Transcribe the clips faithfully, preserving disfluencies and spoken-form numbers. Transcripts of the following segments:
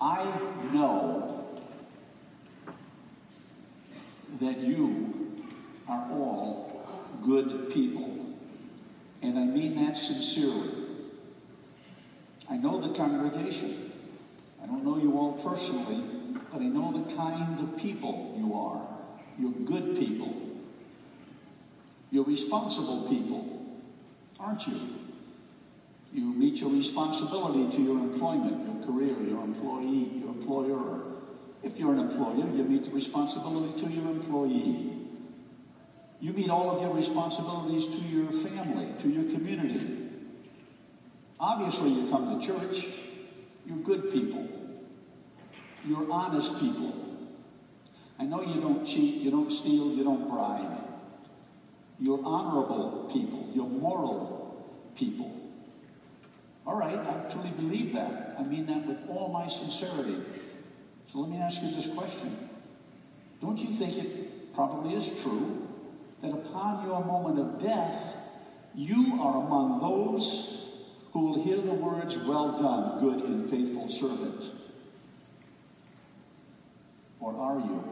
I know that you are all good people, and I mean that sincerely. I know the congregation. I don't know you all personally, but I know the kind of people you are. You're good people. You're responsible people, aren't you? You meet your responsibility to your employment, your career, your employee, your employer. If you're an employer, you meet the responsibility to your employee. You meet all of your responsibilities to your family, to your community. Obviously, you come to church. You're good people. You're honest people. I know you don't cheat, you don't steal, you don't bribe. You're honorable people. You're moral people. All right, I truly believe that. I mean that with all my sincerity. So let me ask you this question. Don't you think it probably is true that upon your moment of death, you are among those who will hear the words, "Well done, good and faithful servant"? Or are you?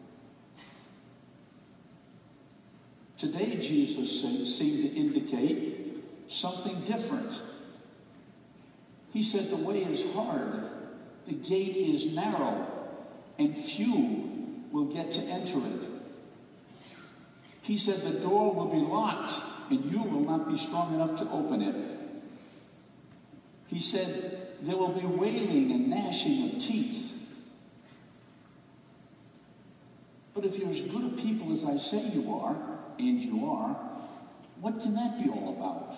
Today, Jesus seemed to indicate something different. He said the way is hard, the gate is narrow, and few will get to enter it. He said the door will be locked, and you will not be strong enough to open it. He said there will be wailing and gnashing of teeth. But if you're as good a people as I say you are, and you are, what can that be all about?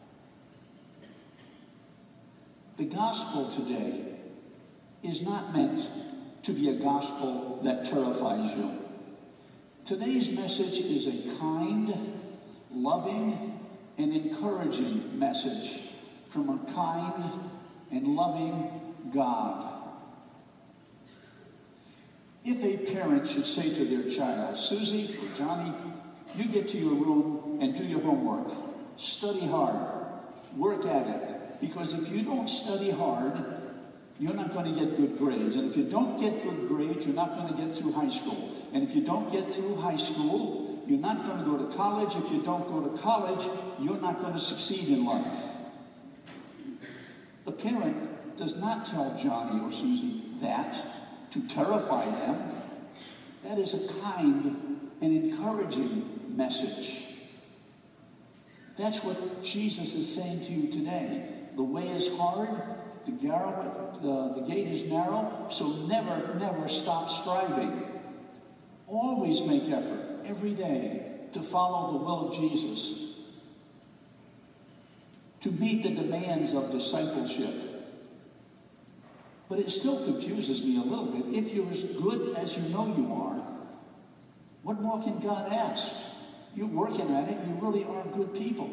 The gospel today is not meant to be a gospel that terrifies you. Today's message is a kind, loving, and encouraging message from a kind and loving God. If a parent should say to their child, "Susie or Johnny, you get to your room and do your homework. Study hard. Work at it. Because if you don't study hard, you're not going to get good grades. And if you don't get good grades, you're not going to get through high school. And if you don't get through high school, you're not going to go to college. If you don't go to college, you're not going to succeed in life." The parent does not tell Johnny or Susie that to terrify them. That is a kind and encouraging message. That's what Jesus is saying to you today. The way is hard, the, garrow, the, the gate is narrow, so never, never stop striving. Always make effort, every day, to follow the will of Jesus, to meet the demands of discipleship. But it still confuses me a little bit. If you're as good as you know you are, what more can God ask? You're working at it. You really are good people.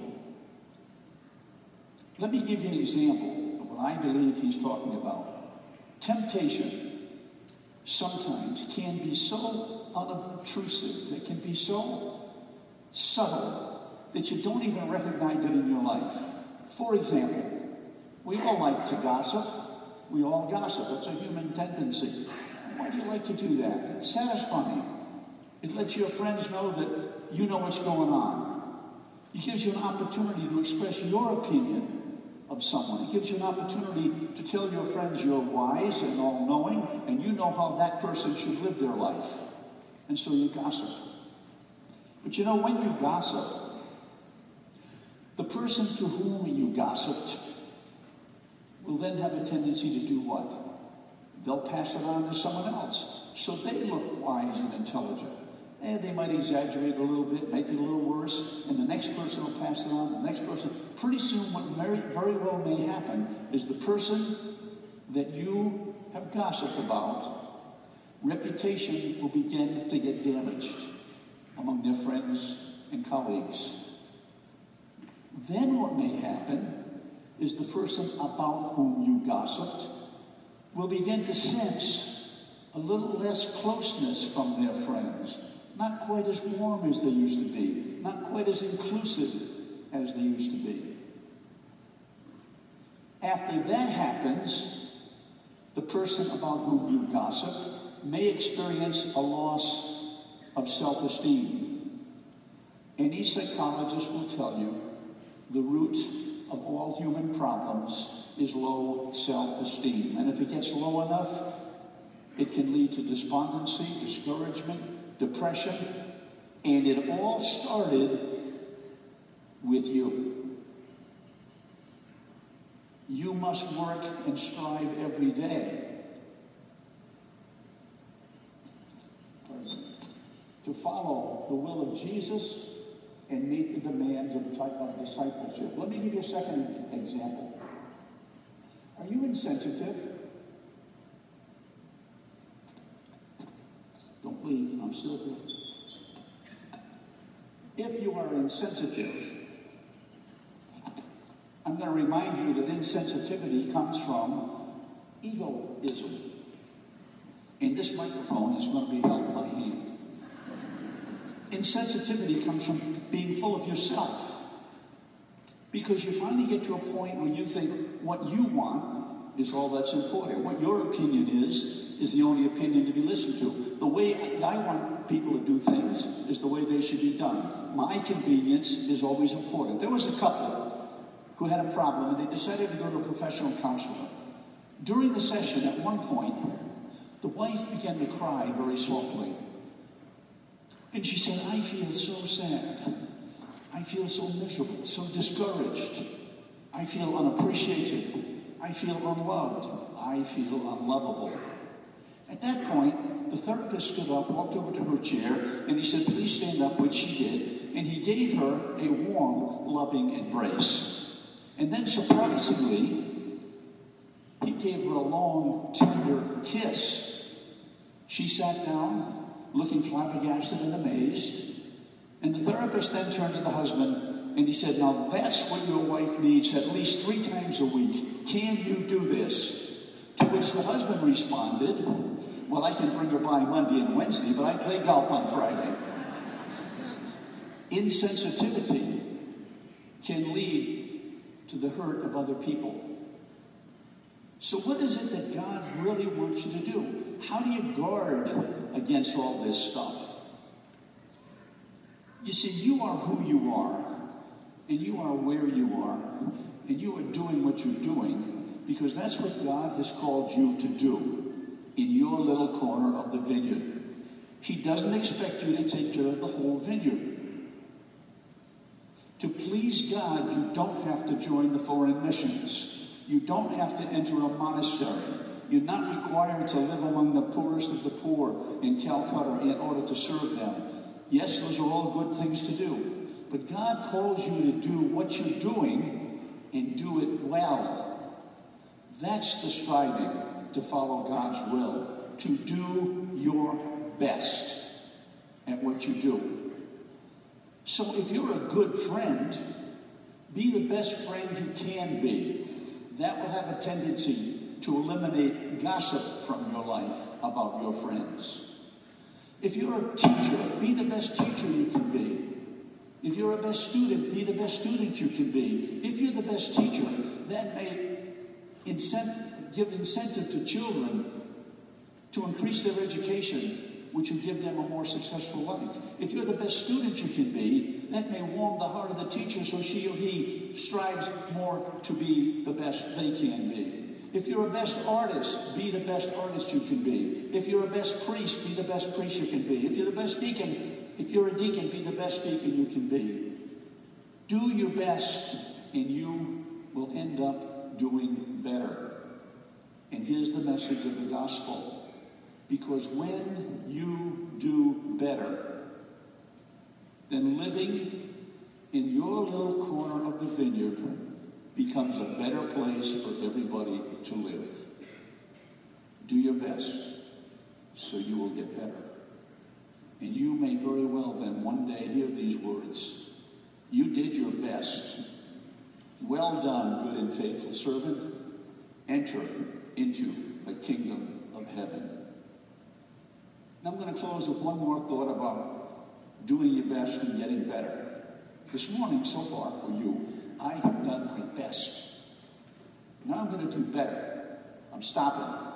Let me give you an example of what I believe he's talking about. Temptation sometimes can be so unobtrusive, it can be so subtle that you don't even recognize it in your life. For example, we all like to gossip. We all gossip. It's a human tendency. Why do you like to do that? It's satisfying. It lets your friends know that you know what's going on. It gives you an opportunity to express your opinion of someone. It gives you an opportunity to tell your friends you're wise and all-knowing, and you know how that person should live their life. And so you gossip. But you know, when you gossip, the person to whom you gossiped will then have a tendency to do what? They'll pass it on to someone else. So they look wise and intelligent. And they might exaggerate a little bit, make it a little worse, and the next person will pass it on, the next person. Pretty soon what very, very well may happen is the person that you have gossiped about, reputation will begin to get damaged among their friends and colleagues. Then what may happen is the person about whom you gossiped will begin to sense a little less closeness from their friends. Not quite as warm as they used to be. Not quite as inclusive as they used to be. After that happens, The person about whom you gossip may experience a loss of self-esteem. Any psychologist will tell you the root of all human problems is low self-esteem. And if it gets low enough, it can lead to despondency, discouragement, depression, and it all started with you. You must work and strive every day to follow the will of Jesus and meet the demands of, of discipleship. Let me give you a second example. Are you insensitive? Don't leave, I'm still here. If you are insensitive, I'm going to remind you that insensitivity comes from egoism. And this microphone is going to be held by hand. Insensitivity comes from being full of yourself. Because you finally get to a point where you think what you want is all that's important. What your opinion is, is the only opinion to be listened to. The way I want people to do things is the way they should be done. My convenience is always important. There was a couple who had a problem, and they decided to go to a professional counselor. During the session, at one point, the wife began to cry very softly. And she said, I feel so sad. I feel so miserable, so discouraged. I feel unappreciated. I feel unloved. I feel unlovable. At that point, the therapist stood up, walked over to her chair, and he said, please stand up, which she did. And he gave her a warm, loving embrace. And then, surprisingly, he gave her a long, tender kiss. She sat down, looking flabbergasted and amazed. And the therapist then turned to the husband and he said, now that's what your wife needs at least three times a week. Can you do this? To which the husband responded, well, I can bring her by Monday and Wednesday, but I play golf on Friday. Insensitivity can lead to the hurt of other people. So what is it that God really wants you to do? How do you guard against all this stuff? You see, you are who you are, and you are where you are, and you are doing what you're doing because that's what God has called you to do in your little corner of the vineyard. He doesn't expect you to take care of the whole vineyard. To please God, you don't have to join the foreign missions. You don't have to enter a monastery. You're not required to live among the poorest of the poor in Calcutta in order to serve them. Yes, those are all good things to do. But God calls you to do what you're doing and do it well. That's the striving to follow God's will, to do your best at what you do. So if you're a good friend, be the best friend you can be. That will have a tendency to eliminate gossip from your life about your friends. If you're a teacher, be the best teacher you can be. If you're a best student, be the best student you can be. If you're the best teacher, that may incent- give incentive to children to increase their education, which will give them a more successful life. If you're the best student you can be, that may warm the heart of the teacher so she or he strives more to be the best they can be. If you're a best artist, be the best artist you can be. If you're a best priest, be the best priest you can be. If you're the best deacon, if you're a deacon, be the best deacon you can be. Do your best, and you will end up doing better. And here's the message of the gospel. Because when you do better, then living in your little corner of the vineyard becomes a better place for everybody to live. Do your best so you will get better. And you may very well then one day hear these words. You did your best. Well done, good and faithful servant. Enter into the kingdom of heaven. Now I'm going to close with one more thought about doing your best and getting better. This morning, so far for you, I have done my best. Now I'm going to do better. I'm stopping.